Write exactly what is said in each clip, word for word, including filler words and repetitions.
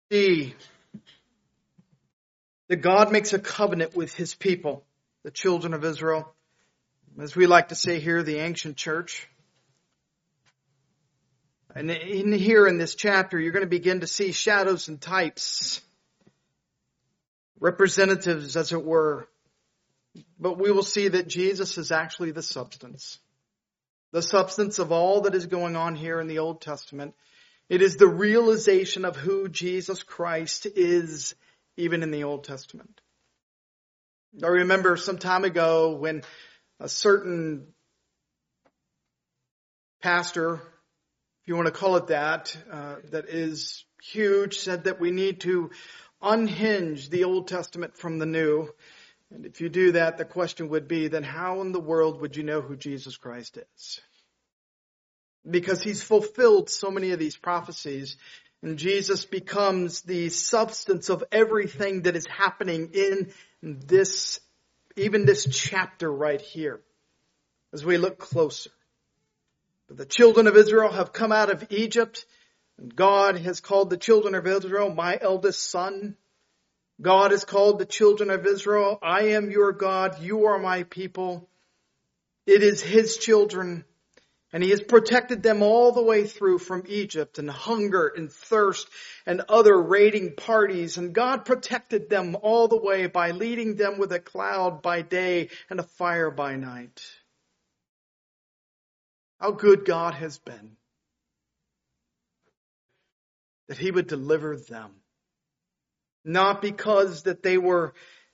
See that God makes a covenant with his people, the children of Israel. As we like to say here, the ancient church. And in here in this chapter, you're going to begin to see shadows and types, representatives, as it were. But we will see that Jesus is actually the substance. The substance of all that is going on here in the Old Testament. It is the realization of who Jesus Christ is, even in the Old Testament. I remember some time ago when a certain pastor, if you want to call it that, uh, that is huge, said that we need to unhinge the Old Testament from the New. And if you do that, the question would be, then how in the world would you know who Jesus Christ is? Because he's fulfilled so many of these prophecies, and Jesus becomes the substance of everything that is happening in this, even this chapter right here, as we look closer. But the children of Israel have come out of Egypt, and God has called the children of Israel my eldest son. God has called the children of Israel, I am your God, you are my people. It is his children. And he has protected them all the way through from Egypt and hunger and thirst and other raiding parties. And God protected them all the way by leading them with a cloud by day and a fire by night. How good God has been. That he would deliver them. Not because that they were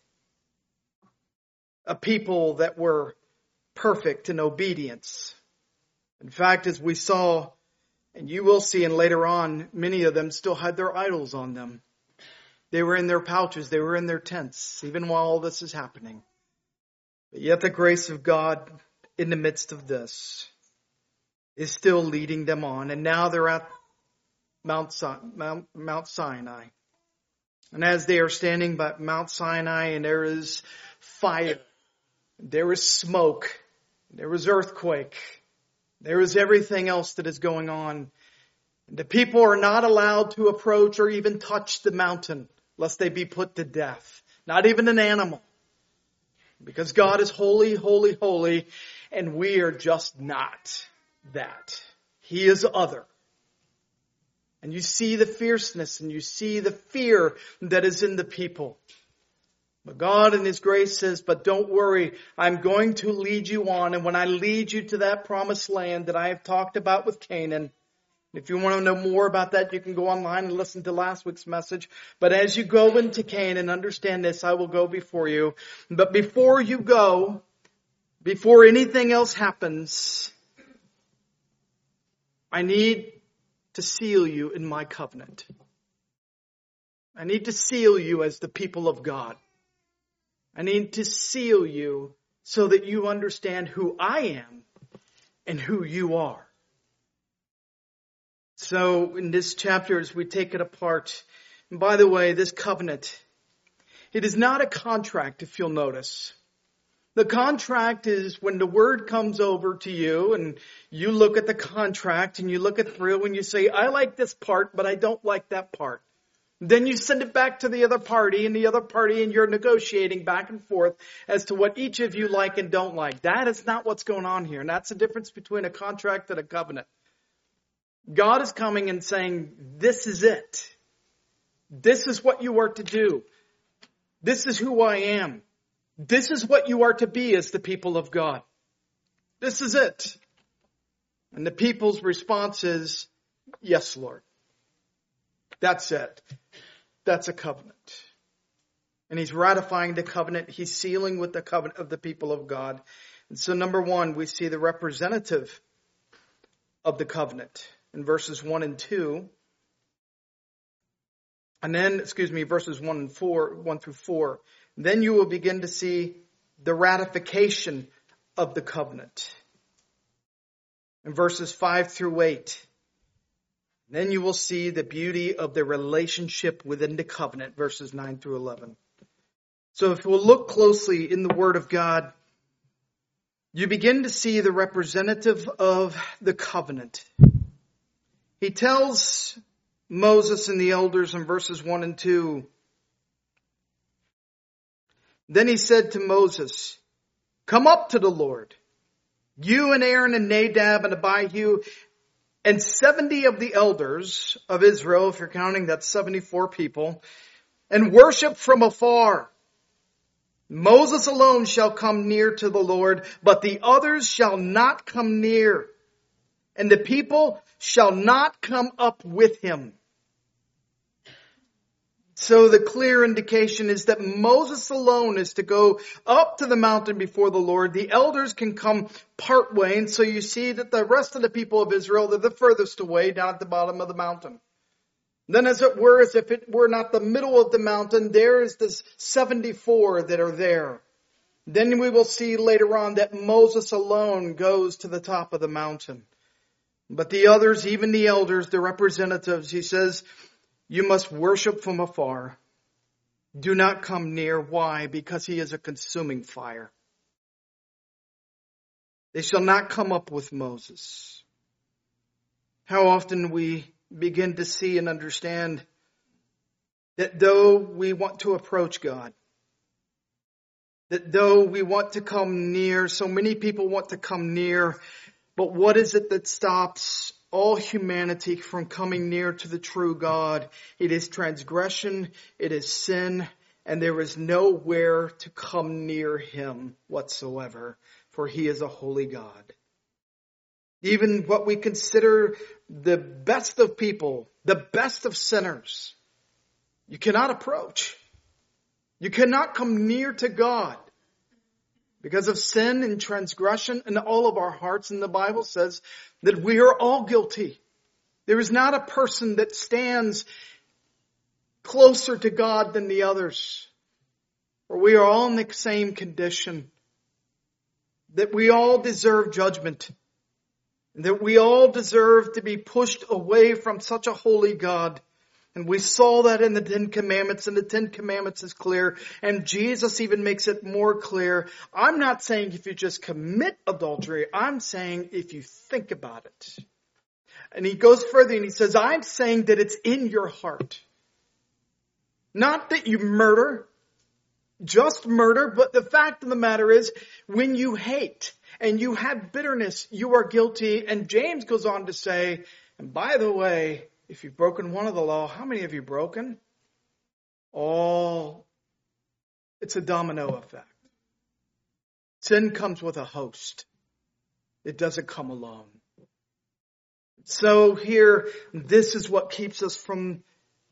a people that were perfect in obedience. In fact, as we saw, and you will see and later on, many of them still had their idols on them. They were in their pouches. They were in their tents, even while all this is happening. But yet the grace of God in the midst of this is still leading them on. And now they're at Mount, Mount, Mount Sinai. And as they are standing by Mount Sinai, and there is fire, there is smoke, there is earthquake, there is everything else that is going on. The people are not allowed to approach or even touch the mountain, lest they be put to death. Not even an animal. Because God is holy, holy, holy, and we are just not that. He is other. And you see the fierceness and you see the fear that is in the people. But God in his grace says, but don't worry, I'm going to lead you on. And when I lead you to that promised land that I have talked about with Canaan, if you want to know more about that, you can go online and listen to last week's message. But as you go into Canaan, understand this, I will go before you. But before you go, before anything else happens, I need to seal you in my covenant. I need to seal you as the people of God. I need to seal you so that you understand who I am and who you are. So in this chapter, as we take it apart, and by the way, this covenant, it is not a contract, if you'll notice. The contract is when the word comes over to you and you look at the contract and you look it through and you say, I like this part, but I don't like that part. Then you send it back to the other party and the other party and you're negotiating back and forth as to what each of you like and don't like. That is not what's going on here. And that's the difference between a contract and a covenant. God is coming and saying, this is it. This is what you are to do. This is who I am. This is what you are to be as the people of God. This is it. And the people's response is, yes, Lord. That's it. That's a covenant. And he's ratifying the covenant. He's sealing with the covenant of the people of God. And so number one, we see the representative of the covenant in verses one and two. And then, excuse me, verses one and four, one through four. Then you will begin to see the ratification of the covenant. In verses five through eight. Then you will see the beauty of the relationship within the covenant, verses nine through eleven. So if we'll look closely in the Word of God, you begin to see the representative of the covenant. He tells Moses and the elders in verses one and two. Then he said to Moses, "Come up to the Lord, you and Aaron and Nadab and Abihu and seventy of the elders of Israel," if you're counting, that's seventy-four people, "and worship from afar. Moses alone shall come near to the Lord, but the others shall not come near, and the people shall not come up with him." So the clear indication is that Moses alone is to go up to the mountain before the Lord. The elders can come part way, and so you see that the rest of the people of Israel, they're the furthest away down at the bottom of the mountain. Then as it were, as if it were not the middle of the mountain, there is this seventy-four that are there. Then we will see later on that Moses alone goes to the top of the mountain. But the others, even the elders, the representatives, he says, you must worship from afar. Do not come near. Why? Because he is a consuming fire. They shall not come up with Moses. How often we begin to see and understand that though we want to approach God, that though we want to come near, so many people want to come near, but what is it that stops all humanity from coming near to the true God? It is transgression, it is sin, and there is nowhere to come near him whatsoever, for he is a holy God. Even what we consider the best of people, the best of sinners, you cannot approach. You cannot come near to God because of sin and transgression in all of our hearts. And the Bible says that we are all guilty. There is not a person that stands closer to God than the others. For we are all in the same condition. That we all deserve judgment. That we all deserve to be pushed away from such a holy God. And we saw that in the Ten Commandments, and the Ten Commandments is clear. And Jesus even makes it more clear. I'm not saying if you just commit adultery. I'm saying if you think about it. And he goes further and he says, I'm saying that it's in your heart. Not that you murder, just murder, but the fact of the matter is, when you hate and you have bitterness, you are guilty. And James goes on to say, and by the way, if you've broken one of the law, how many have you broken? All. It's a domino effect. Sin comes with a host. It doesn't come alone. So here, this is what keeps us from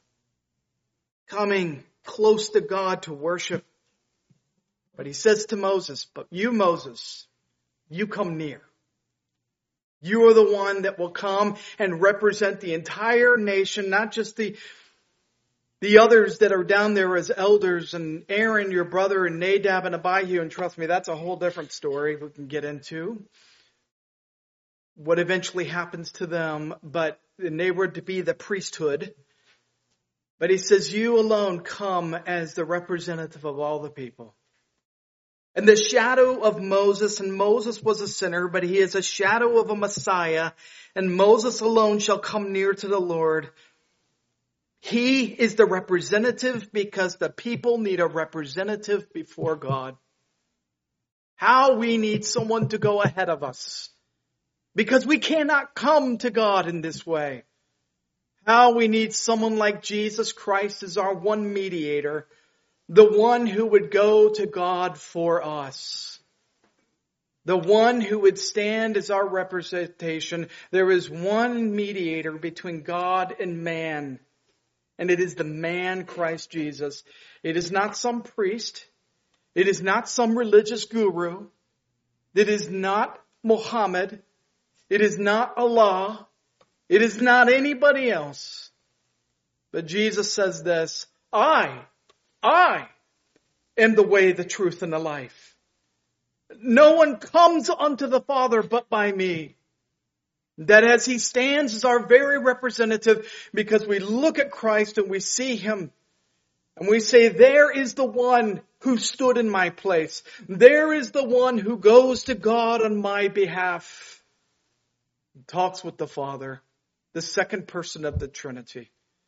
coming close to God to worship. But he says to Moses, but you, Moses, you come near. You are the one that will come and represent the entire nation, not just the, the others that are down there as elders, and Aaron, your brother, and Nadab and Abihu. And trust me, that's a whole different story we can get into. What eventually happens to them, but and they were to be the priesthood. But he says, you alone come as the representative of all the people. And the shadow of Moses, and Moses was a sinner, but he is a shadow of a Messiah, and Moses alone shall come near to the Lord. He is the representative because the people need a representative before God. How we need someone to go ahead of us. Because we cannot come to God in this way. How we need someone like Jesus Christ as our one mediator. The one who would go to God for us. The one who would stand as our representation. There is one mediator between God and man. And it is the man Christ Jesus. It is not some priest. It is not some religious guru. It is not Muhammad. It is not Allah. It is not anybody else. But Jesus says this, I I am the way, the truth, and the life. No one comes unto the Father but by me. That as he stands as our very representative, because we look at Christ and we see him, and we say, there is the one who stood in my place. There is the one who goes to God on my behalf. And talks with the Father, the second person of the Trinity.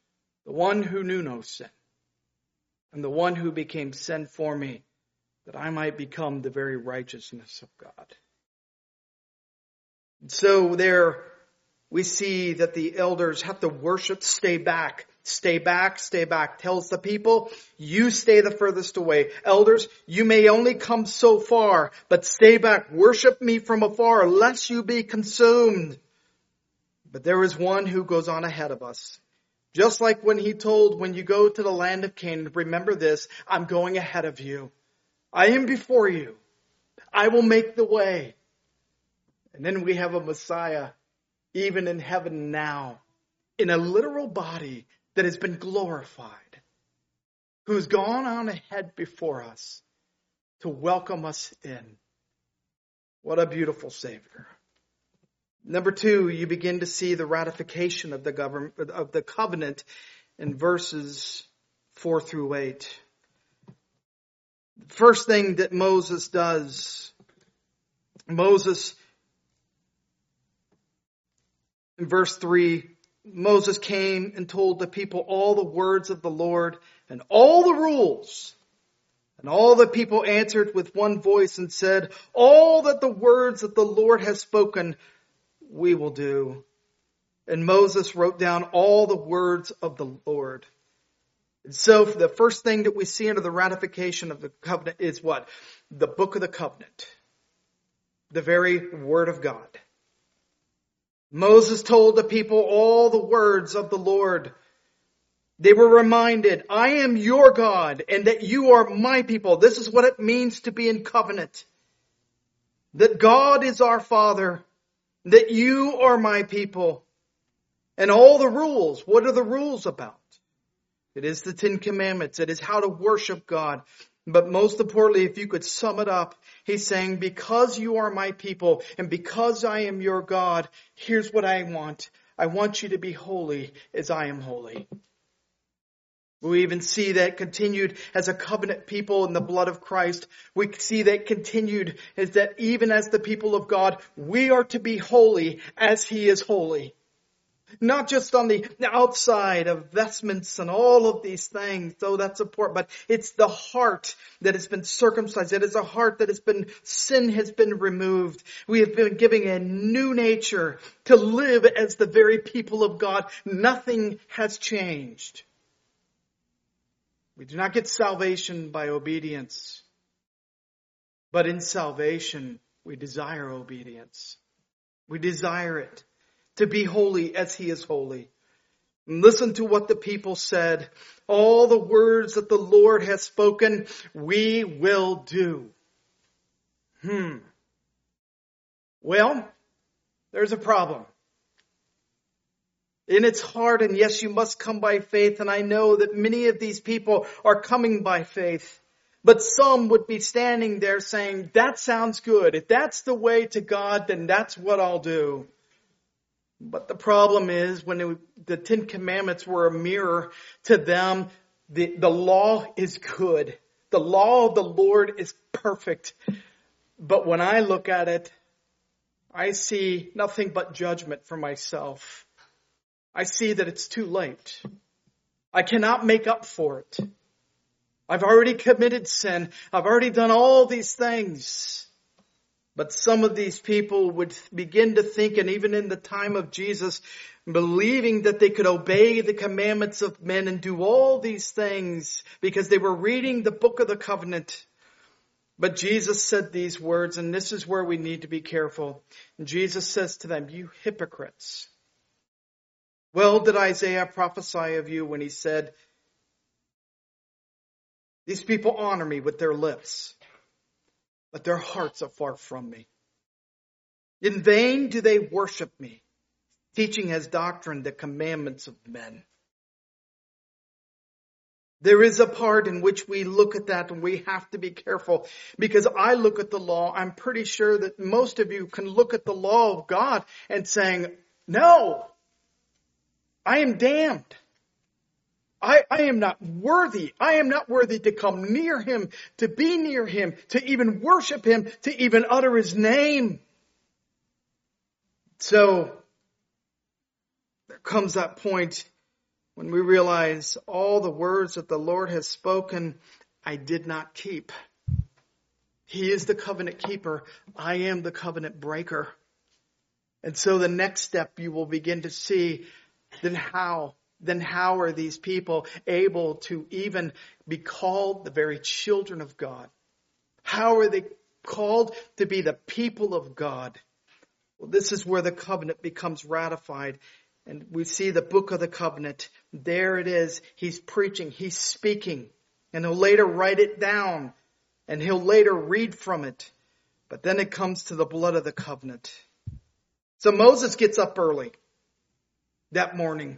the one who knew no sin, and the one who became sin for me, that I might become the very righteousness of God. So there we see that the elders have to worship, stay back, stay back, stay back. Tells the people, you stay the furthest away. Elders, you may only come so far, but stay back. Worship me from afar, lest you be consumed. But there is one who goes on ahead of us. Just like when he told, when you go to the land of Canaan, remember this, I'm going ahead of you. I am before you. I will make the way. And then we have a Messiah, even in heaven now, in a literal body that has been glorified, who's gone on ahead before us to welcome us in. What a beautiful Savior. Number two, you begin to see the ratification of the government, of the covenant in verses four through eight. The first thing that Moses does, Moses, in verse three, Moses came and told the people all the words of the Lord and all the rules. And all the people answered with one voice and said, all that the words that the Lord has spoken, we will do. And Moses wrote down all the words of the Lord. And so the first thing that we see under the ratification of the covenant is what? The book of the covenant. The very word of God. Moses told the people all the words of the Lord. They were reminded, I am your God and that you are my people. This is what it means to be in covenant. That God is our Father. That you are my people. And all the rules. What are the rules about? It is the Ten Commandments. It is how to worship God. But most importantly, if you could sum it up, he's saying, because you are my people and because I am your God, here's what I want. I want you to be holy as I am holy. We even see that continued as a covenant people in the blood of Christ. We see that continued is that even as the people of God, we are to be holy as he is holy. Not just on the outside of vestments and all of these things, though that's important, but it's the heart that has been circumcised. It is a heart that has been, sin has been removed. We have been given a new nature to live as the very people of God. Nothing has changed. We do not get salvation by obedience, but in salvation, we desire obedience. We desire it. To be holy as he is holy. And listen to what the people said. All the words that the Lord has spoken, we will do. Hmm. Well, there's a problem. And it's hard, and yes, you must come by faith, and I know that many of these people are coming by faith. But some would be standing there saying, that sounds good. If that's the way to God, then that's what I'll do. But the problem is when it, the Ten Commandments were a mirror to them, the, the law is good. The law of the Lord is perfect. But when I look at it, I see nothing but judgment for myself. I see that it's too late. I cannot make up for it. I've already committed sin. I've already done all these things. But some of these people would begin to think, and even in the time of Jesus, believing that they could obey the commandments of men and do all these things because they were reading the book of the covenant. But Jesus said these words, and this is where we need to be careful. And Jesus says to them, you hypocrites. Well did Isaiah prophesy of you when he said, these people honor me with their lips, but their hearts are far from me. In vain do they worship me, teaching as doctrine the commandments of men. There is a part in which we look at that and we have to be careful because I look at the law. I'm pretty sure that most of you can look at the law of God and saying, no, I am damned. I, I am not worthy. I am not worthy to come near him, to be near him, to even worship him, to even utter his name. So there comes that point When we realize all the words that the Lord has spoken, I did not keep. He is the covenant keeper. I am the covenant breaker. And so the next step you will begin to see, then how, then how are these people able to even be called the very children of God? How are they called to be the people of God? Well, this is where the covenant becomes ratified. And we see the book of the covenant. There it is. He's preaching. He's speaking. And he'll later write it down. And he'll later read from it. But then it comes to the blood of the covenant. So Moses gets up early that morning.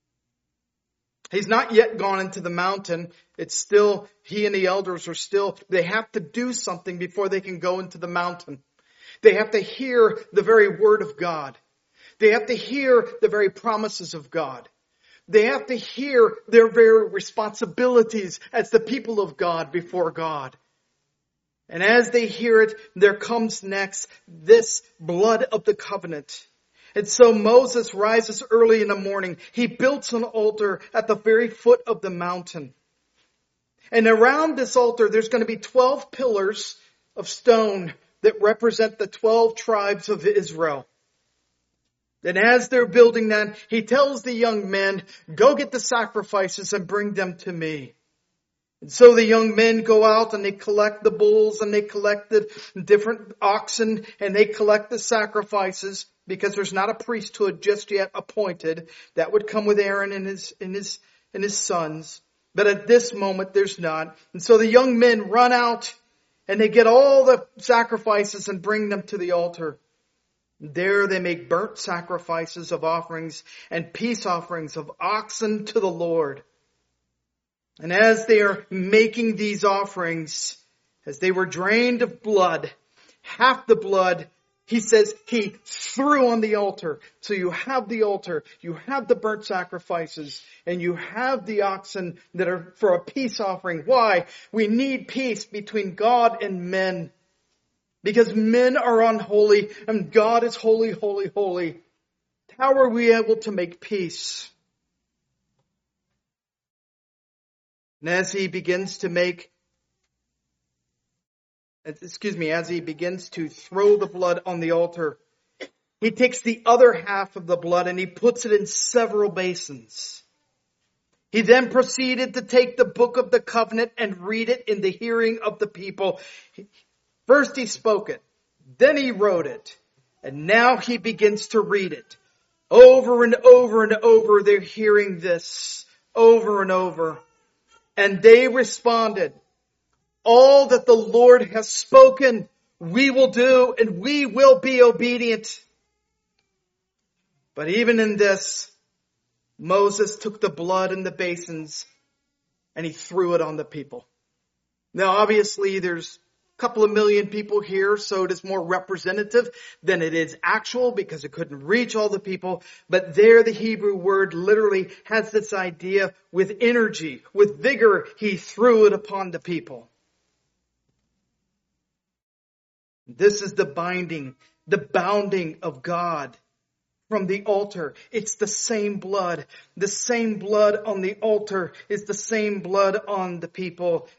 He's not yet gone into the mountain. It's still, he and the elders are still, they have to do something before they can go into the mountain. They have to hear the very word of God. They have to hear the very promises of God. They have to hear their very responsibilities as the people of God before God. And as they hear it, there comes next this blood of the covenant. And so Moses rises early in the morning. He builds an altar at the very foot of the mountain. And around this altar, there's going to be twelve pillars of stone that represent the twelve tribes of Israel. And as they're building that, he tells the young men, go get the sacrifices and bring them to me. And so the young men go out and they collect the bulls and they collect the different oxen and they collect the sacrifices because there's not a priesthood just yet appointed. That would come with Aaron and his, and his, and his sons. But at this moment, there's not. And so the young men run out and they get all the sacrifices and bring them to the altar. There they make burnt sacrifices of offerings and peace offerings of oxen to the Lord. And as they are making these offerings, as they were drained of blood, half the blood, he says, he threw on the altar. So you have the altar, you have the burnt sacrifices, and you have the oxen that are for a peace offering. Why? We need peace between God and men. Because men are unholy and God is holy, holy, holy. How are we able to make peace? And as he begins to make, excuse me, as he begins to throw the blood on the altar, he takes the other half of the blood and he puts it in several basins. He then proceeded to take the book of the covenant and read it in the hearing of the people. First he spoke it, then he wrote it, and now he begins to read it. Over and over and over they're hearing this, over and over. And they responded, all that the Lord has spoken, we will do, and we will be obedient. But even in this, Moses took the blood in the basins and he threw it on the people. Now obviously there's couple of million people here, so it is more representative than it is actual because it couldn't reach all the people. But there the Hebrew word literally has this idea with energy, with vigor, he threw it upon the people. This is the binding, the bounding of God from the altar. It's the same blood. The same blood on the altar is the same blood on the people.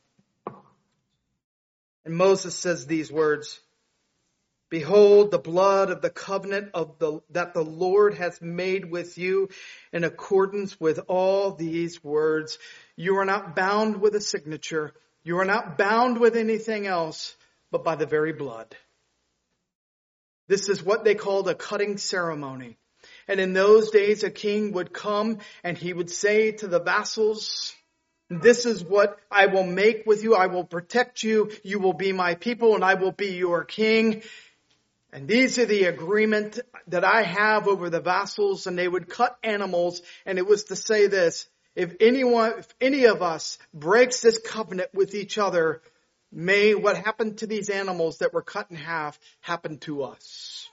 And Moses says these words, behold the blood of the covenant of the, that the Lord has made with you in accordance with all these words. You are not bound with a signature. You are not bound with anything else, but by the very blood. This is what they called a cutting ceremony. And in those days, a king would come and he would say to the vassals, this is what I will make with you. I will protect you. You will be my people and I will be your king. And these are the agreement that I have over the vassals. And they would cut animals. And it was to say this, if anyone, if any of us breaks this covenant with each other, may what happened to these animals that were cut in half happen to us.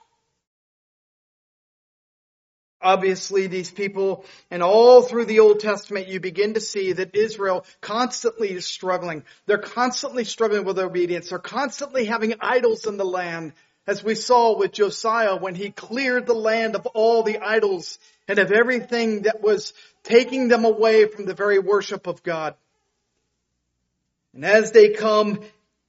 Obviously, these people, and all through the Old Testament, you begin to see that Israel constantly is struggling. They're constantly struggling with obedience. They're constantly having idols in the land. as we saw with Josiah when he cleared the land of all the idols and of everything that was taking them away from the very worship of God. And as they come,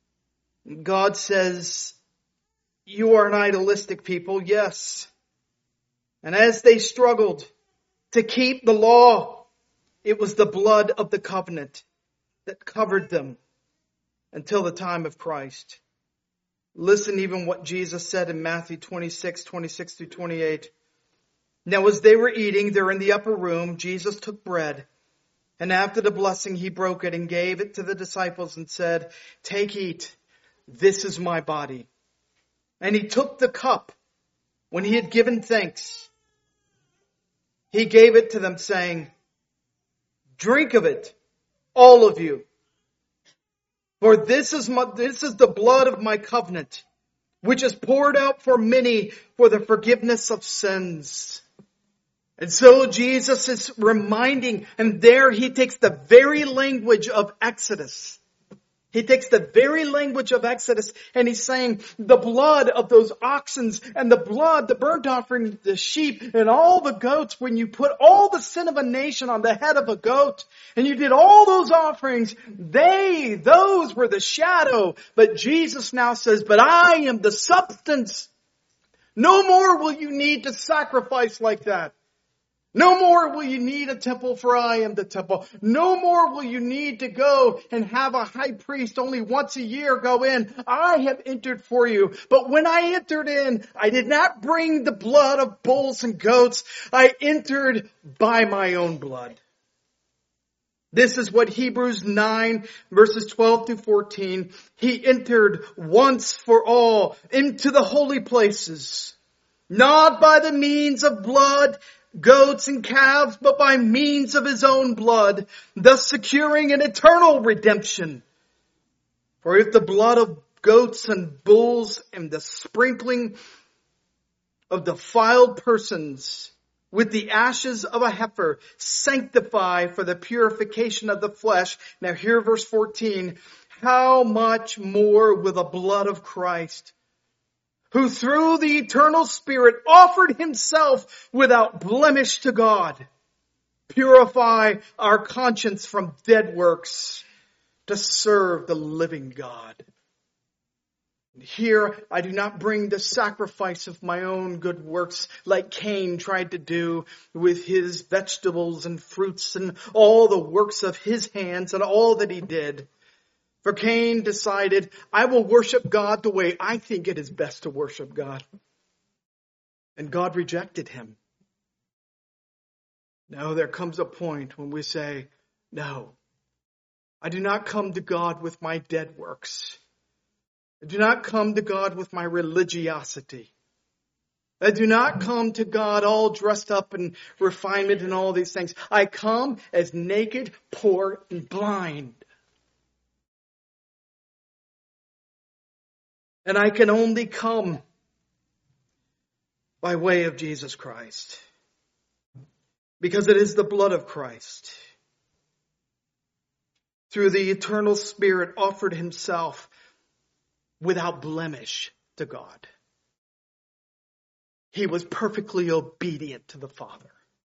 God says, you are an idolistic people, yes. And as they struggled to keep the law, it was the blood of the covenant that covered them until the time of Christ. Listen even what Jesus said in Matthew twenty-six, twenty-six through twenty-eight. Now as they were eating, they're in the upper room, Jesus took bread, and after the blessing he broke it and gave it to the disciples and said, take, eat, this is my body. And he took the cup when he had given thanks. He gave it to them saying, drink of it, all of you. For this is my, this is the blood of my covenant, which is poured out for many for the forgiveness of sins. And so Jesus is reminding, and there he takes the very language of Exodus. He takes the very language of Exodus and he's saying the blood of those oxen and the blood, the burnt offering, the sheep and all the goats, when you put all the sin of a nation on the head of a goat and you did all those offerings, they, those were the shadow. But Jesus now says, but I am the substance. No more will you need to sacrifice like that. No more will you need a temple, for I am the temple. No more will you need to go and have a high priest only once a year go in. I have entered for you. But when I entered in, I did not bring the blood of bulls and goats. I entered by my own blood. This is what Hebrews nine verses twelve through fourteen. He entered once for all into the holy places, not by the means of blood, goats and calves, but by means of his own blood, thus securing an eternal redemption. For if the blood of goats and bulls and the sprinkling of defiled persons with the ashes of a heifer sanctify for the purification of the flesh. Now here verse fourteen, how much more will the blood of Christ, who through the eternal Spirit offered himself without blemish to God, purify our conscience from dead works to serve the living God. Here I do not bring the sacrifice of my own good works like Cain tried to do with his vegetables and fruits and all the works of his hands and all that he did. For Cain decided, I will worship God the way I think it is best to worship God. And God rejected him. No, there comes a point when we say, no, I do not come to God with my dead works. I do not come to God with my religiosity. I do not come to God all dressed up in refinement and all these things. I come as naked, poor, and blind. And I can only come by way of Jesus Christ. Because it is the blood of Christ. Through the eternal Spirit offered himself without blemish to God. He was perfectly obedient to the Father.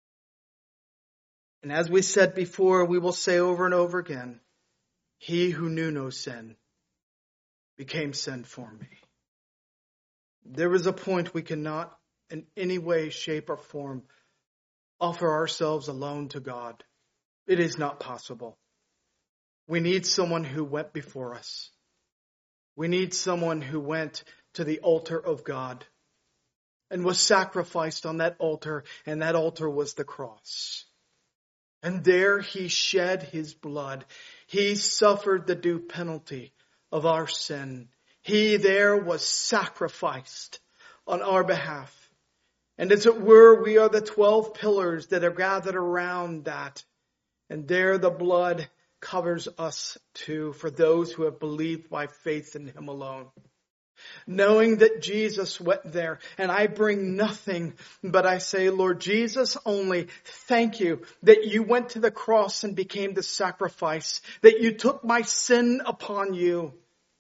And as we said before, we will say over and over again, he who knew no sin became sin for me. There is a point we cannot in any way, shape, or form offer ourselves alone to God. It is not possible. We need someone who went before us. We need someone who went to the altar of God and was sacrificed on that altar, and that altar was the cross. And there he shed his blood. He suffered the due penalty of our sin. He there was sacrificed on our behalf. And as it were, we are the twelve pillars that are gathered around that. And there the blood covers us too, for those who have believed by faith in him alone. Knowing that Jesus went there, and I bring nothing, but I say, Lord Jesus, only thank you that you went to the cross and became the sacrifice, that you took my sin upon you.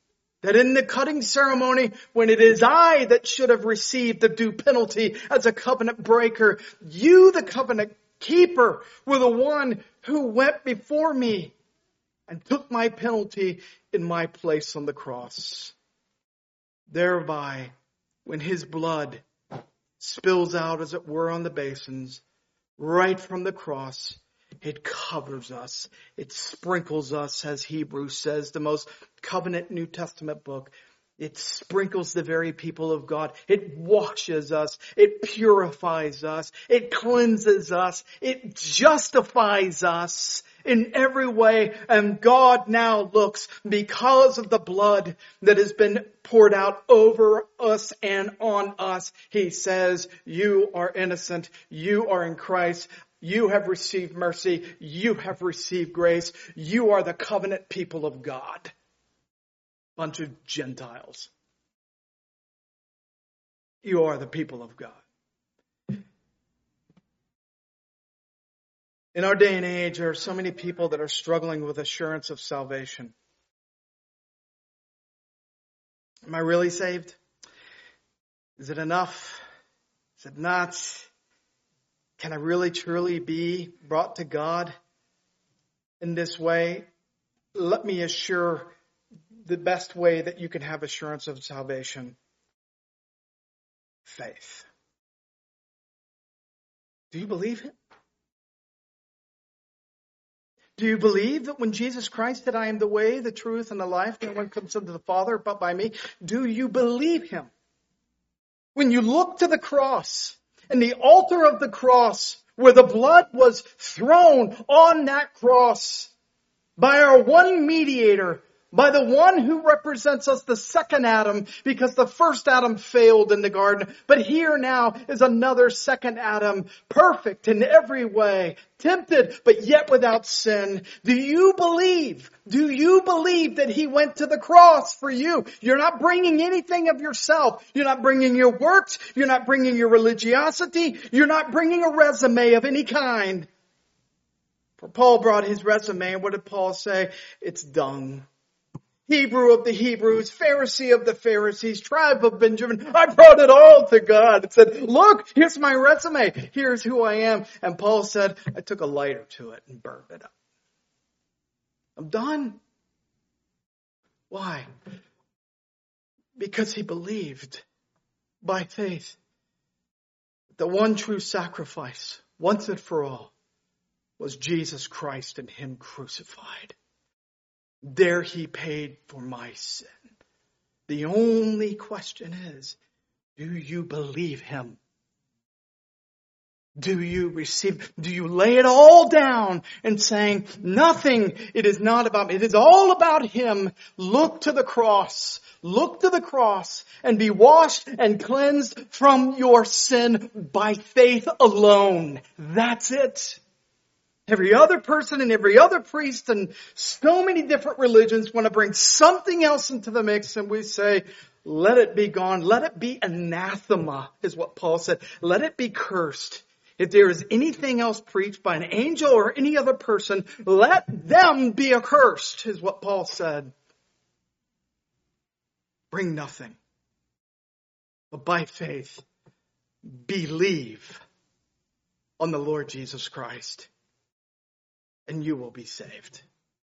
That in the cutting ceremony, when it is I that should have received the due penalty as a covenant breaker, you, the covenant keeper, were the one who went before me and took my penalty in my place on the cross. Thereby, when his blood spills out, as it were, on the basins, right from the cross, it covers us. It sprinkles us, as Hebrews says, the most covenant New Testament book. It sprinkles the very people of God. It washes us. It purifies us. It cleanses us. It justifies us in every way. And God now looks, because of the blood that has been poured out over us and on us, he says, you are innocent. You are in Christ. You have received mercy. You have received grace. You are the covenant people of God. Bunch of Gentiles. You are the people of God. In our day and age, there are so many people that are struggling with assurance of salvation. Am I really saved? Is it enough? Is it not? Can I really truly be brought to God in this way? Let me assure the best way that you can have assurance of salvation. Faith. Do you believe it? Do you believe that when Jesus Christ said, I am the way, the truth, and the life, no one comes unto the Father but by me? Do you believe him? When you look to the cross, and the altar of the cross, where the blood was thrown on that cross by our one mediator, by the one who represents us, the second Adam, because the first Adam failed in the garden. But here now is another second Adam, perfect in every way, tempted, but yet without sin. Do you believe? Do you believe that he went to the cross for you? You're not bringing anything of yourself. You're not bringing your works. You're not bringing your religiosity. You're not bringing a resume of any kind. For Paul brought his resume, and what did Paul say? It's dung. Hebrew of the Hebrews, Pharisee of the Pharisees, tribe of Benjamin. I brought it all to God and said, look, here's my resume. Here's who I am. And Paul said, I took a lighter to it and burned it up. I'm done. Why? Because he believed by faith the one true sacrifice, once and for all, was Jesus Christ and him crucified. There he paid for my sin. The only question is, do you believe him? Do you receive, do you lay it all down and saying, nothing, it is not about me, it is all about him. Look to the cross, look to the cross and be washed and cleansed from your sin by faith alone. That's it. Every other person and every other priest and so many different religions want to bring something else into the mix, and we say, let it be gone. Let it be anathema, is what Paul said. Let it be cursed. If there is anything else preached by an angel or any other person, let them be accursed, is what Paul said. Bring nothing, but by faith, believe on the Lord Jesus Christ, and you will be saved.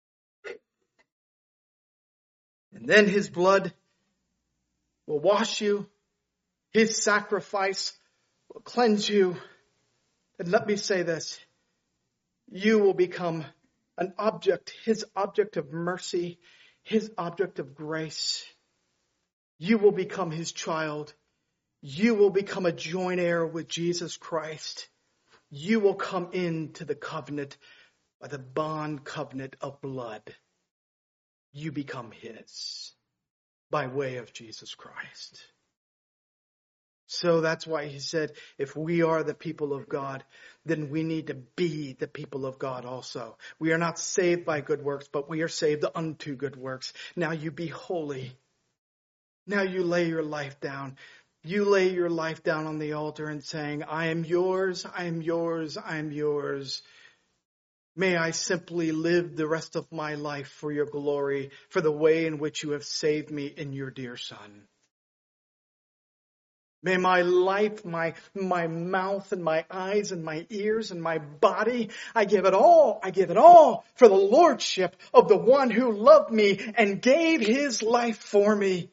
And then his blood will wash you. His sacrifice will cleanse you. And let me say this. You will become an object, his object of mercy, his object of grace. You will become his child. You will become a joint heir with Jesus Christ. You will come into the covenant by the bond covenant of blood. You become his by way of Jesus Christ. So that's why he said, if we are the people of God, then we need to be the people of God also. We are not saved by good works, but we are saved unto good works. Now you be holy. Now you lay your life down. You lay your life down on the altar and saying, I am yours, I am yours, I am yours. May I simply live the rest of my life for your glory, for the way in which you have saved me in your dear Son. May my life, my, my mouth and my eyes and my ears and my body, I give it all, I give it all for the lordship of the one who loved me and gave his life for me.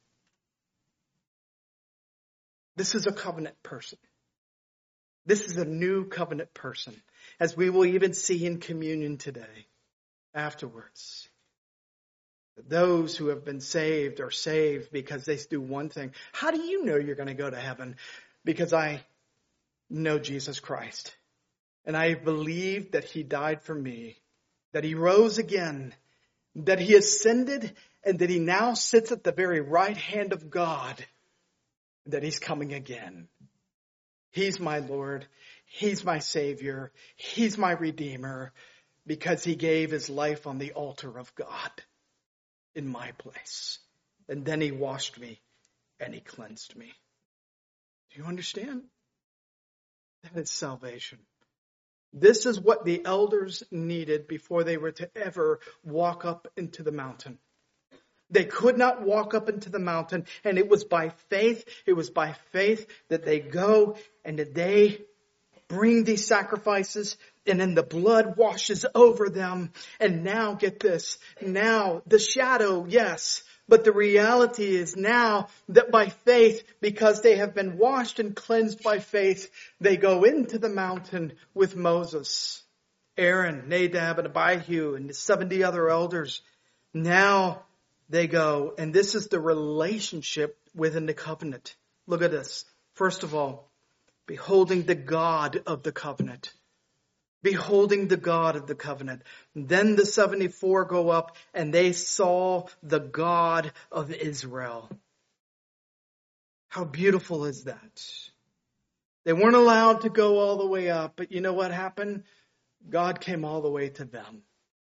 This is a covenant person. This is a new covenant person, as we will even see in communion today, afterwards. Those who have been saved are saved because they do one thing. How do you know you're going to go to heaven? Because I know Jesus Christ. And I believe that he died for me, that he rose again, that he ascended, and that he now sits at the very right hand of God, that he's coming again. He's my Lord. He's my Savior. He's my Redeemer, because he gave his life on the altar of God in my place. And then he washed me and he cleansed me. Do you understand? That is salvation. This is what the elders needed before they were to ever walk up into the mountain. They could not walk up into the mountain, and it was by faith, it was by faith that they go and that they bring these sacrifices, and then the blood washes over them. And now, get this, now the shadow, yes, but the reality is now that by faith, because they have been washed and cleansed by faith, they go into the mountain with Moses, Aaron, Nadab, and Abihu, and the seventy other elders. Now they go, and this is the relationship within the covenant. Look at this. First of all, beholding the God of the covenant. Beholding the God of the covenant. Then the seventy-four go up and they saw the God of Israel. How beautiful is that? They weren't allowed to go all the way up, but you know what happened? God came all the way to them.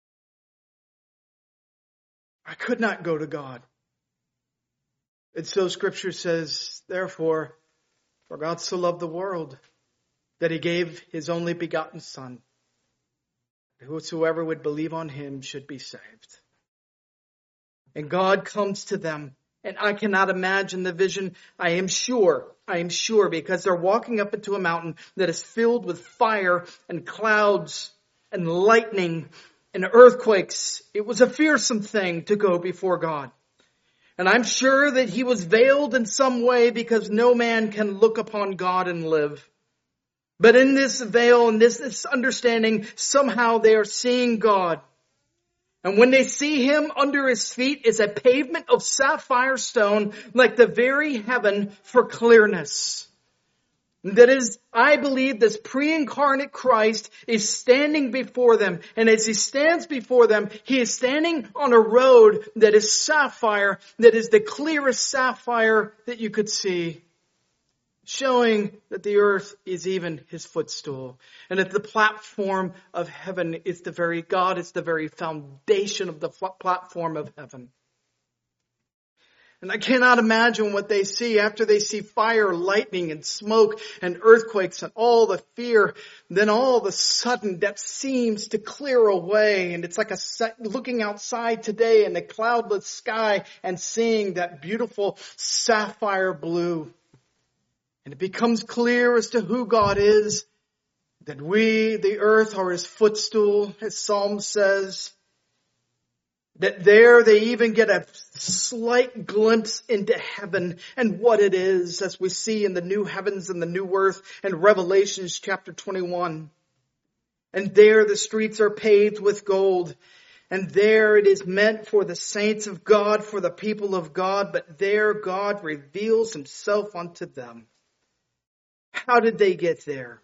I could not go to God. And so Scripture says, therefore, for God so loved the world that he gave his only begotten Son. Whosoever would believe on him should be saved. And God comes to them. And I cannot imagine the vision. I am sure, I am sure, because they're walking up into a mountain that is filled with fire and clouds and lightning and earthquakes. It was a fearsome thing to go before God. And I'm sure that he was veiled in some way, because no man can look upon God and live. But in this veil and this, this understanding, somehow they are seeing God. And when they see him, under his feet is a pavement of sapphire stone, like the very heaven for clearness. That is, I believe this pre-incarnate Christ is standing before them. And as he stands before them, he is standing on a road that is sapphire, that is the clearest sapphire that you could see. Showing that the earth is even his footstool. And that the platform of heaven is the very, God is the very foundation of the platform of heaven. And I cannot imagine what they see after they see fire, lightning, and smoke, and earthquakes, and all the fear. Then all of a sudden that seems to clear away. And it's like a set, looking outside today in the cloudless sky and seeing that beautiful sapphire blue. And it becomes clear as to who God is, that we, the earth, are his footstool, as Psalm says. That there they even get a slight glimpse into heaven and what it is, as we see in the new heavens and the new earth in Revelations chapter twenty-one. And there the streets are paved with gold. And there it is meant for the saints of God, for the people of God. But there God reveals himself unto them. How did they get there?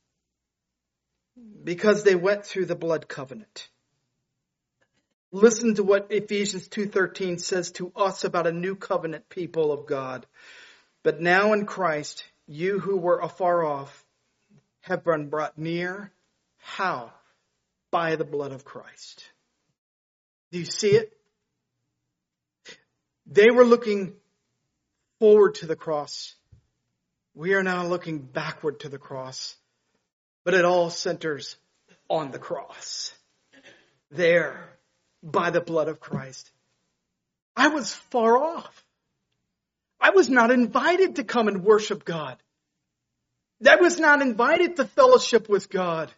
Because they went through the blood covenant. Listen to what Ephesians two thirteen says to us about a new covenant people of God. But now in Christ, you who were afar off have been brought near. How? By the blood of Christ. Do you see it? They were looking forward to the cross. We are now looking backward to the cross. But it all centers on the cross. There, by the blood of Christ. I was far off. I was not invited to come and worship God. I was not invited to fellowship with God.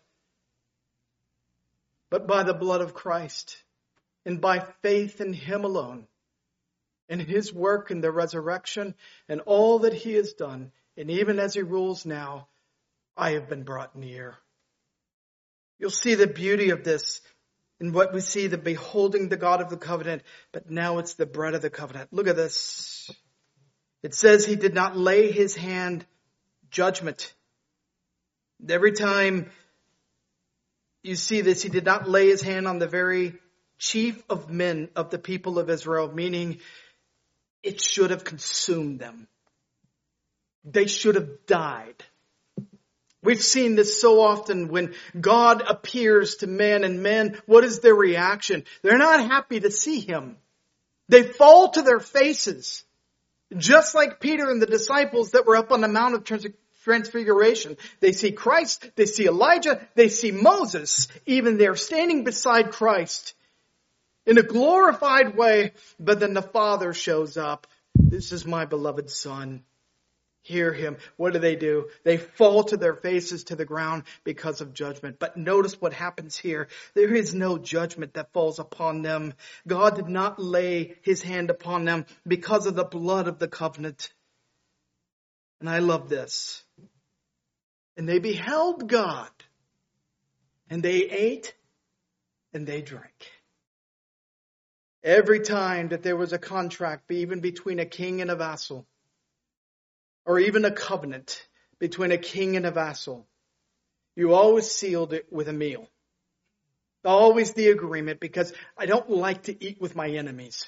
But by the blood of Christ, and by faith in Him alone, and His work in the resurrection, and all that He has done, and even as He rules now, I have been brought near. You'll see the beauty of this in what we see, the beholding the God of the covenant, but now it's the bread of the covenant. Look at this. It says He did not lay His hand judgment. Every time you see this, He did not lay His hand on the very chief of men of the people of Israel, meaning it should have consumed them. They should have died. We've seen this so often when God appears to men, and men, what is their reaction? They're not happy to see Him. They fall to their faces. Just like Peter and the disciples that were up on the Mount of Trans- Transfiguration. They see Christ, they see Elijah, they see Moses. Even they're standing beside Christ in a glorified way. But then the Father shows up. This is my beloved Son. Hear Him. What do they do? They fall to their faces to the ground because of judgment. But notice what happens here. There is no judgment that falls upon them. God did not lay His hand upon them because of the blood of the covenant. And I love this. And they beheld God. And they ate and they drank. Every time that there was a contract, even between a king and a vassal, or even a covenant between a king and a vassal, you always sealed it with a meal. Always the agreement, because I don't like to eat with my enemies.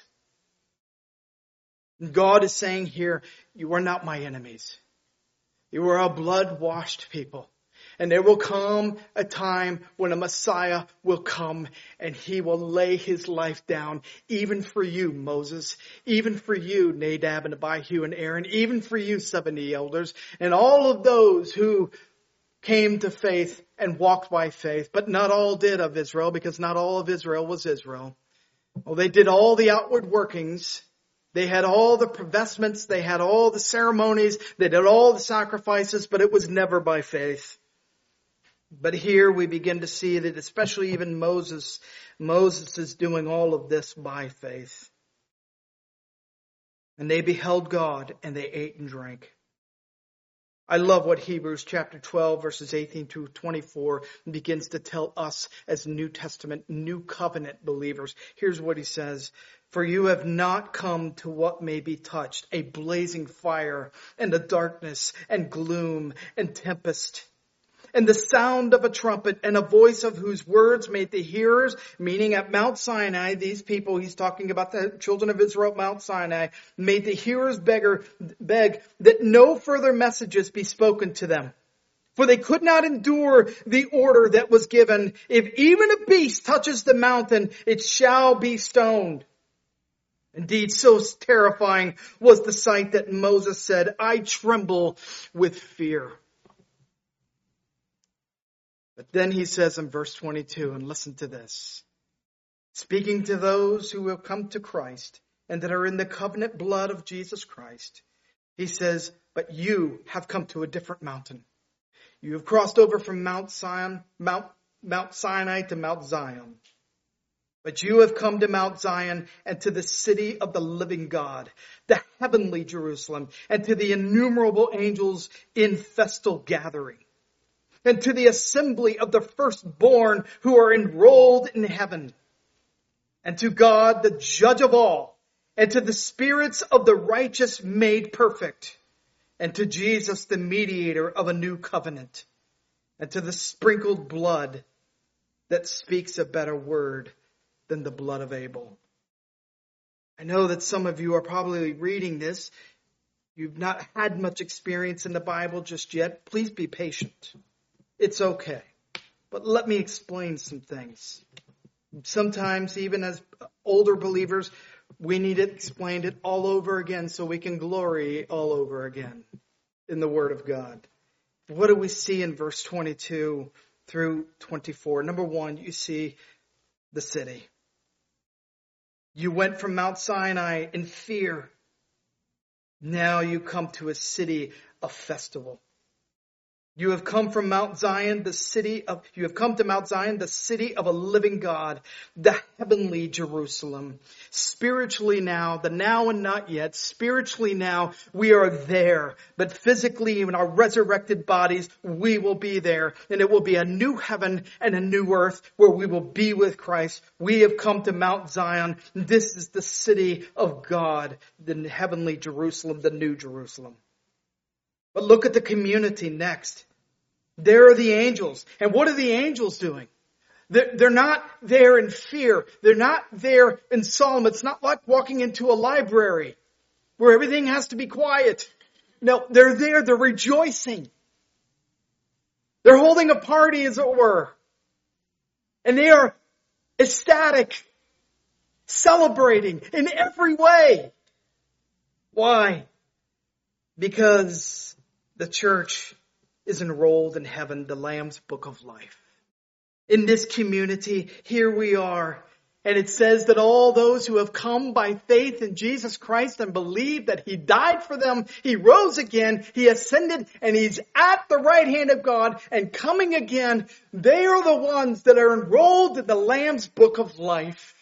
God is saying here, you are not my enemies. You are a blood-washed people. And there will come a time when a Messiah will come and He will lay His life down, even for you, Moses, even for you, Nadab and Abihu and Aaron, even for you, seventy elders, and all of those who came to faith and walked by faith. But not all did of Israel, because not all of Israel was Israel. Well, they did all the outward workings. They had all the vestments. They had all the ceremonies. They did all the sacrifices, but it was never by faith. But here we begin to see that especially even Moses, Moses is doing all of this by faith. And they beheld God and they ate and drank. I love what Hebrews chapter twelve verses eighteen to twenty-four begins to tell us as New Testament, New Covenant believers. Here's what he says. For you have not come to what may be touched, a blazing fire and a darkness and gloom and tempest, and the sound of a trumpet and a voice of whose words made the hearers, meaning at Mount Sinai, these people, he's talking about the children of Israel at Mount Sinai, made the hearers beggar, beg that no further messages be spoken to them. For they could not endure the order that was given. If even a beast touches the mountain, it shall be stoned. Indeed, so terrifying was the sight that Moses said, I tremble with fear. But then he says in verse twenty-two, and listen to this. Speaking to those who have come to Christ and that are in the covenant blood of Jesus Christ, he says, but you have come to a different mountain. You have crossed over from Mount Zion, Mount, Mount Sinai to Mount Zion. But you have come to Mount Zion and to the city of the living God, the heavenly Jerusalem, and to the innumerable angels in festal gathering, and to the assembly of the firstborn who are enrolled in heaven, and to God, the judge of all, and to the spirits of the righteous made perfect, and to Jesus, the mediator of a new covenant, and to the sprinkled blood that speaks a better word than the blood of Abel. I know that some of you are probably reading this. You've not had much experience in the Bible just yet. Please be patient. It's okay. But let me explain some things. Sometimes, even as older believers, we need it explained it all over again so we can glory all over again in the Word of God. What do we see in verse twenty-two through twenty-four. Number one, you see the city. You went from Mount Sinai in fear. Now you come to a city of festival. You have come from Mount Zion, the city of, you have come to Mount Zion, the city of a living God, the heavenly Jerusalem. Spiritually now, the now and not yet, spiritually now, we are there. But physically, in our resurrected bodies, we will be there. And it will be a new heaven and a new earth where we will be with Christ. We have come to Mount Zion. This is the city of God, the heavenly Jerusalem, the new Jerusalem. But look at the community next. There are the angels. And what are the angels doing? They're, they're not there in fear. They're not there in solemn. It's not like walking into a library where everything has to be quiet. No, they're there. They're rejoicing. They're holding a party, as it were. And they are ecstatic, celebrating in every way. Why? Because the church is enrolled in heaven, the Lamb's book of life. In this community, here we are. And it says that all those who have come by faith in Jesus Christ and believe that He died for them, He rose again, He ascended, and He's at the right hand of God and coming again, they are the ones that are enrolled in the Lamb's book of life.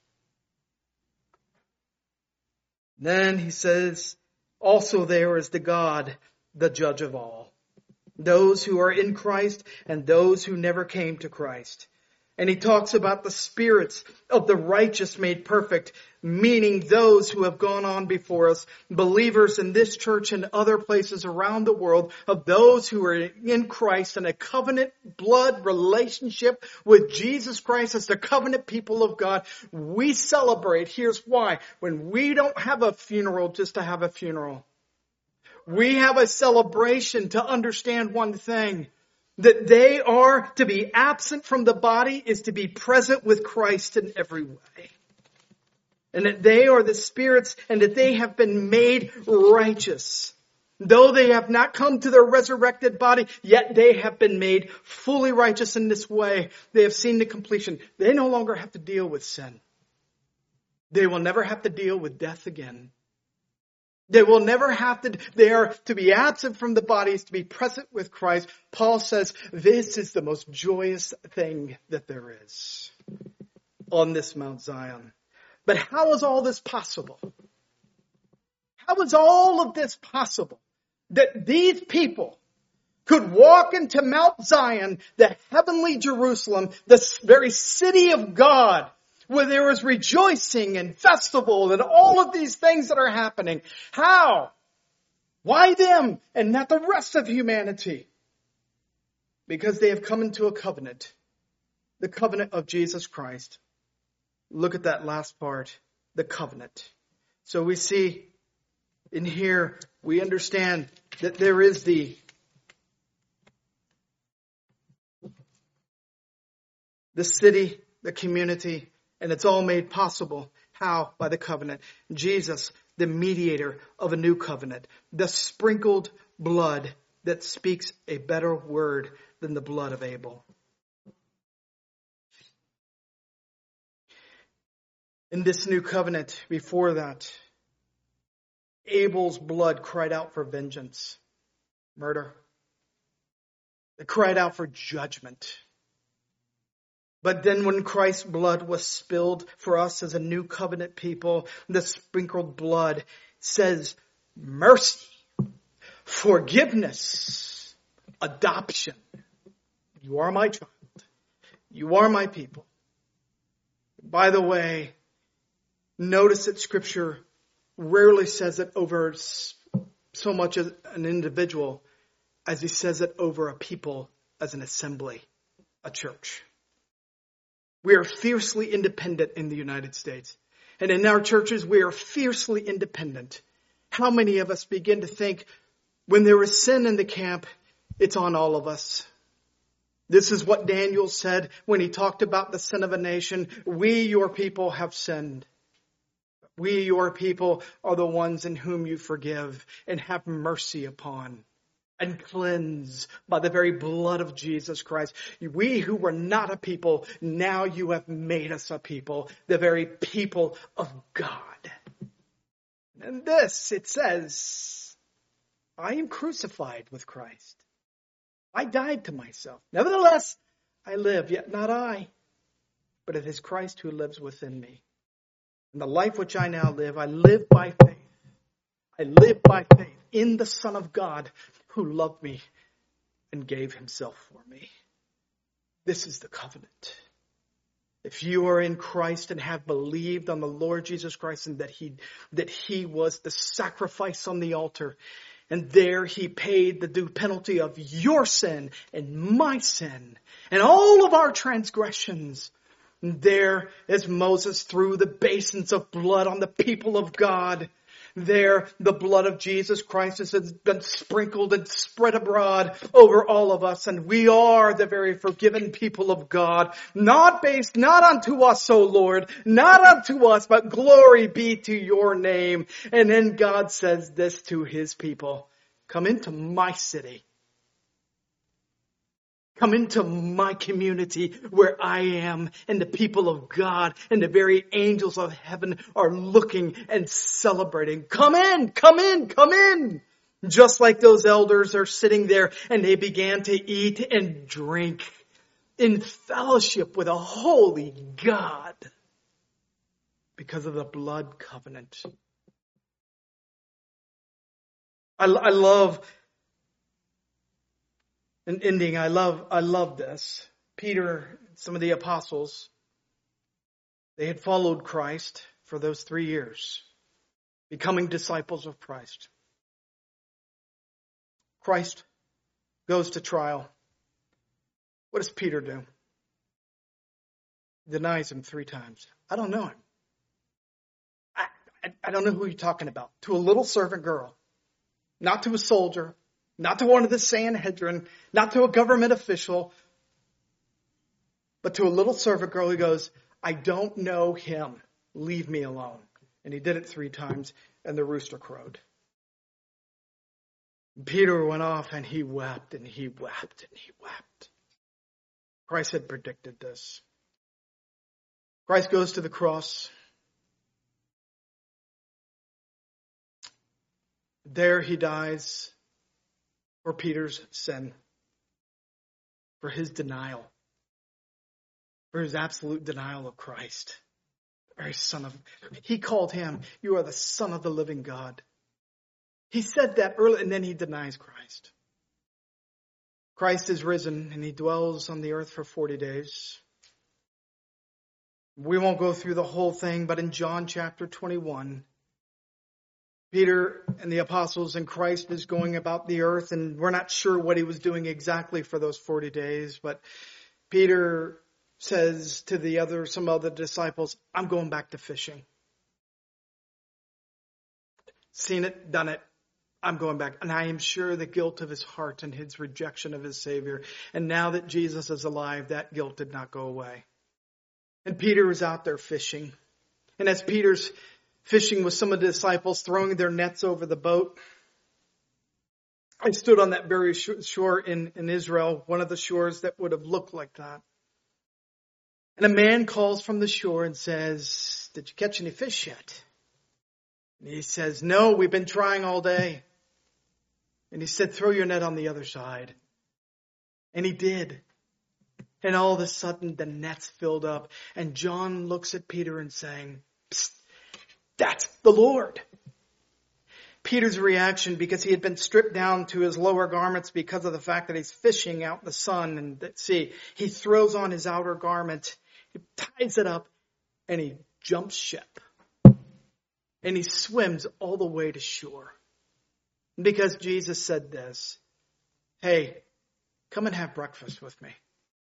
Then he says, also there is the God, the judge of all. Those who are in Christ and those who never came to Christ. And he talks about the spirits of the righteous made perfect, meaning those who have gone on before us, believers in this church and other places around the world, of those who are in Christ in a covenant blood relationship with Jesus Christ as the covenant people of God. We celebrate. Here's why. When we don't have a funeral just to have a funeral, we have a celebration to understand one thing. That they are to be absent from the body is to be present with Christ in every way. And that they are the spirits and that they have been made righteous. Though they have not come to their resurrected body, yet they have been made fully righteous in this way. They have seen the completion. They no longer have to deal with sin. They will never have to deal with death again. They will never have to, they are to be absent from the bodies, to be present with Christ. Paul says this is the most joyous thing that there is on this Mount Zion. But how is all this possible? How is all of this possible? That these people could walk into Mount Zion, the heavenly Jerusalem, the very city of God, where there is rejoicing and festival and all of these things that are happening. How? Why them and not the rest of humanity? Because they have come into a covenant. The covenant of Jesus Christ. Look at that last part. The covenant. So we see in here, we understand that there is the the city, the community, and it's all made possible. How? By the covenant. Jesus, the mediator of a new covenant. The sprinkled blood that speaks a better word than the blood of Abel. In this new covenant, before that, Abel's blood cried out for vengeance, murder. It cried out for judgment. But then when Christ's blood was spilled for us as a new covenant people, the sprinkled blood says mercy, forgiveness, adoption. You are my child. You are my people. By the way, notice that Scripture rarely says it over so much as an individual as he says it over a people as an assembly, a church. We are fiercely independent in the United States. And in our churches, we are fiercely independent. How many of us begin to think when there is sin in the camp, it's on all of us? This is what Daniel said when he talked about the sin of a nation. We, your people, have sinned. We, your people, are the ones in whom you forgive and have mercy upon. and cleansed by the very blood of Jesus Christ. We who were not a people, now you have made us a people, the very people of God. And this, it says, I am crucified with Christ. I died to myself. Nevertheless, I live, yet not I, but it is Christ who lives within me. And the life which I now live, I live by faith. I live by faith in the Son of God who loved me and gave himself for me. This is the covenant. If you are in Christ and have believed on the Lord Jesus Christ and that he, that he was the sacrifice on the altar, and there he paid the due penalty of your sin and my sin and all of our transgressions. And there as Moses threw the basins of blood on the people of God, there the blood of Jesus Christ has been sprinkled and spread abroad over all of us. And we are the very forgiven people of God, not based, not unto us, O Lord, not unto us, but glory be to your name. And then God says this to his people: come into my city. Come into my community where I am, and the people of God and the very angels of heaven are looking and celebrating. Come in, come in, come in. Just like those elders are sitting there and they began to eat and drink in fellowship with a holy God because of the blood covenant. I, I love An ending, I love, I love this. Peter, some of the apostles, they had followed Christ for those three years, becoming disciples of Christ. Christ goes to trial. What does Peter do? He denies him three times. I don't know him. I, I, I don't know who you're talking about. To a little servant girl, not to a soldier, not to one of the Sanhedrin, not to a government official, but to a little servant girl who goes, I don't know him. Leave me alone. And he did it three times, and the rooster crowed. Peter went off, and he wept, and he wept, and he wept. Christ had predicted this. Christ goes to the cross. There he dies for Peter's sin, for his denial, for his absolute denial of Christ. The very son of, he called him, you are the Son of the living God. He said that early, and then he denies Christ. Christ is risen, and he dwells on the earth for forty days. We won't go through the whole thing, but in John chapter twenty-one, Peter and the apostles and Christ is going about the earth, and we're not sure what he was doing exactly for those forty days, but Peter says to the other, some other disciples, I'm going back to fishing. Seen it, done it. I'm going back. And I am sure the guilt of his heart and his rejection of his Savior. And now that Jesus is alive, that guilt did not go away. And Peter was out there fishing. And as Peter's fishing with some of the disciples, throwing their nets over the boat, I stood on that very shore in, in Israel, one of the shores that would have looked like that. And a man calls from the shore and says, did you catch any fish yet? And he says, no, we've been trying all day. And he said, throw your net on the other side. And he did. And all of a sudden the nets filled up. And John looks at Peter and saying, psst, that's the Lord. Peter's reaction, because he had been stripped down to his lower garments because of the fact that he's fishing out in the sun and the sea, he throws on his outer garment, he ties it up, and he jumps ship. And he swims all the way to shore. Because Jesus said this, hey, come and have breakfast with me.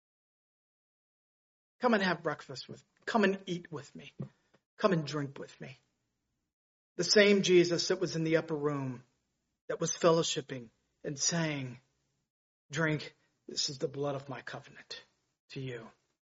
Come and have breakfast with me. Come and eat with me. Come and drink with me. The same Jesus that was in the upper room, that was fellowshipping and saying, drink, this is the blood of my covenant to you.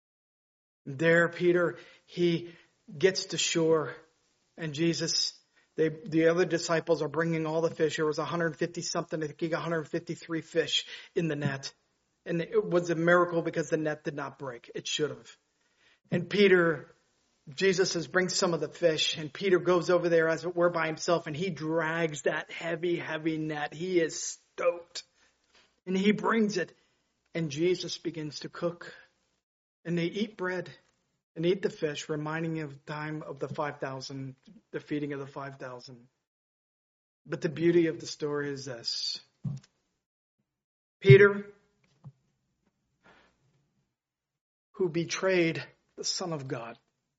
And there, Peter, he gets to shore, and Jesus, They, the other disciples are bringing all the fish. There was one hundred fifty something. I think he got one hundred fifty-three fish in the net. And it was a miracle because the net did not break. It should have. And Peter, Jesus says, bring some of the fish. And Peter goes over there as it were by himself. And he drags that heavy, heavy net. He is stoked. And he brings it. And Jesus begins to cook. And they eat bread and eat the fish, reminding you of the time of the five thousand, the feeding of the five thousand. But the beauty of the story is this. Peter, who betrayed the Son of God,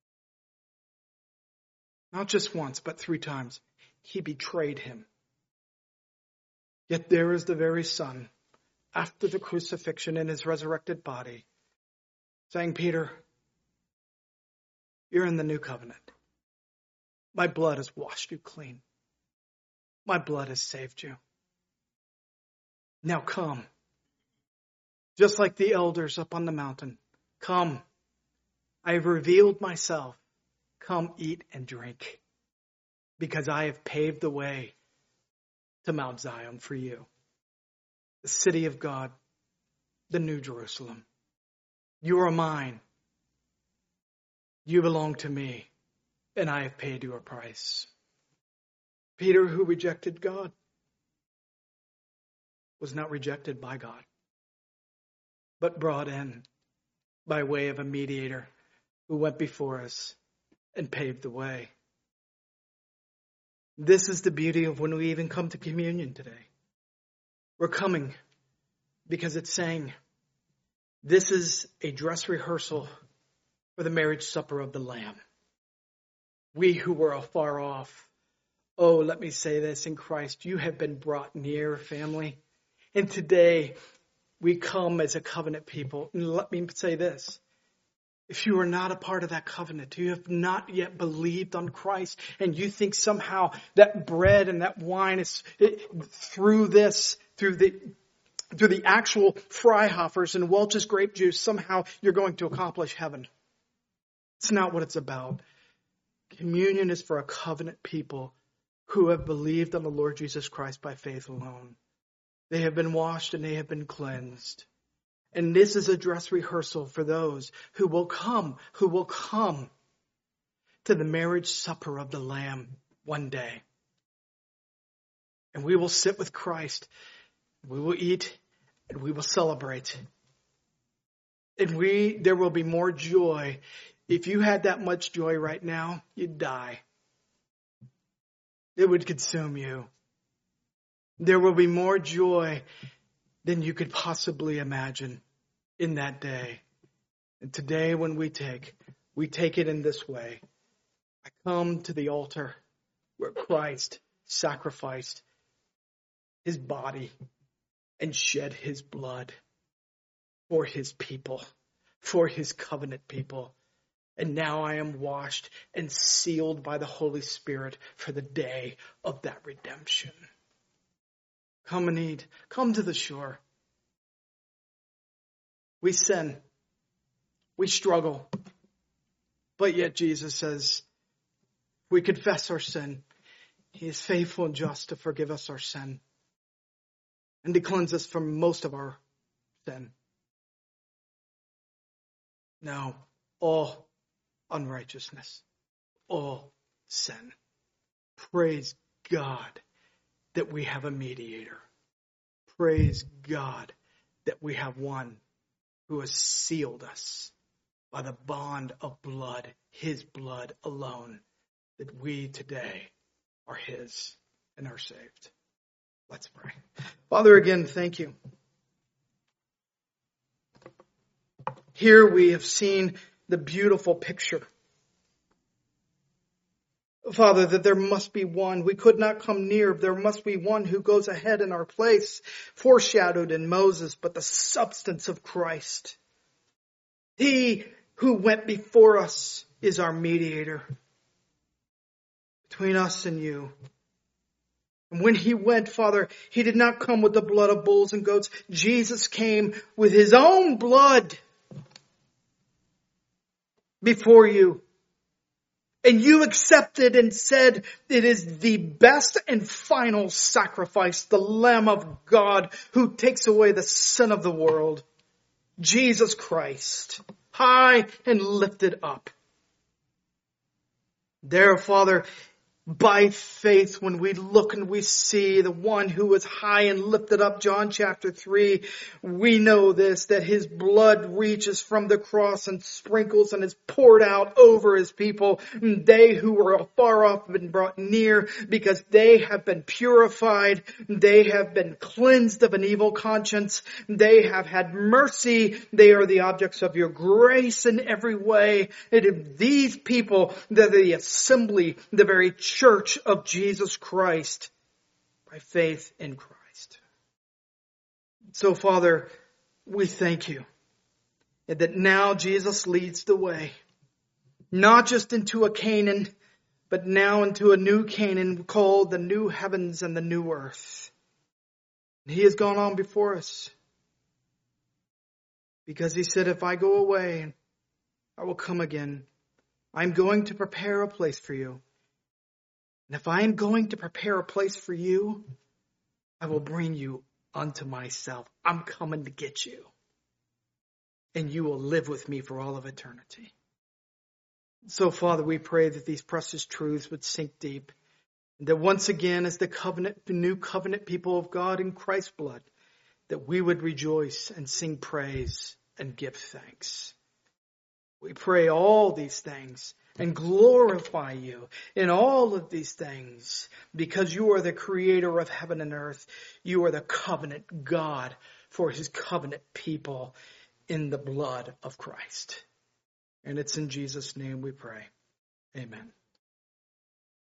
not just once, but three times, he betrayed him. Yet there is the very Son, after the crucifixion in his resurrected body, saying, Peter, you're in the new covenant. My blood has washed you clean. My blood has saved you. Now come. Just like the elders up on the mountain. Come. I have revealed myself. Come eat and drink. Because I have paved the way to Mount Zion for you. The city of God. The New Jerusalem. You are mine. You belong to me. And I have paid you a price. Peter, who rejected God, was not rejected by God, but brought in by way of a mediator who went before us and paved the way. This is the beauty of when we even come to communion today. We're coming because it's saying this is a dress rehearsal for the marriage supper of the Lamb. We who were afar off, oh, let me say this, in Christ, you have been brought near, family. And today, we come as a covenant people. And let me say this. If you are not a part of that covenant, you have not yet believed on Christ, and you think somehow that bread and that wine is it, through this, through the through the actual Freihofers and Welch's grape juice, somehow you're going to accomplish heaven. It's not what it's about. Communion is for a covenant people who have believed on the Lord Jesus Christ by faith alone. They have been washed and they have been cleansed. And this is a dress rehearsal for those who will come, who will come to the marriage supper of the Lamb one day. And we will sit with Christ. We will eat and we will celebrate. And we, there will be more joy. If you had that much joy right now, you'd die. It would consume you. There will be more joy than you could possibly imagine in that day. And today when we take, we take it in this way. I come to the altar where Christ sacrificed his body and shed his blood for his people, for his covenant people. And now I am washed and sealed by the Holy Spirit for the day of that redemption. Come and eat. Come to the shore. We sin. We struggle. But yet Jesus says, we confess our sin. He is faithful and just to forgive us our sin and to cleanse us from most of our sin. No, all unrighteousness, all sin. Praise God that we have a mediator. Praise God that we have one who has sealed us by the bond of blood, his blood alone, that we today are his and are saved. Let's pray. Father, again, thank you. Here we have seen the beautiful picture. Father, that there must be one. We could not come near. There must be one who goes ahead in our place, foreshadowed in Moses, but the substance of Christ. He who went before us is our mediator between us and you. And when he went, Father, he did not come with the blood of bulls and goats. Jesus came with his own blood before you. And you accepted and said it is the best and final sacrifice, the Lamb of God who takes away the sin of the world. Jesus Christ, high and lifted up. There, Father, by faith, when we look and we see the one who is high and lifted up, John chapter three, we know this, that his blood reaches from the cross and sprinkles and is poured out over his people. They who were far off have been brought near because they have been purified. They have been cleansed of an evil conscience. They have had mercy. They are the objects of your grace in every way. It is these people that are the assembly, the very church of Jesus Christ by faith in Christ. So, Father, we thank you that now Jesus leads the way, not just into a Canaan, but now into a new Canaan called the new heavens and the new earth. And he has gone on before us because he said, if I go away, I will come again. I'm going to prepare a place for you. And if I am going to prepare a place for you, I will bring you unto myself. I'm coming to get you. And you will live with me for all of eternity. So, Father, we pray that these precious truths would sink deep. And that once again, as the covenant, the new covenant people of God in Christ's blood, that we would rejoice and sing praise and give thanks. We pray all these things and glorify you in all of these things because you are the creator of heaven and earth. You are the covenant God for his covenant people in the blood of Christ. And it's in Jesus' name we pray. Amen.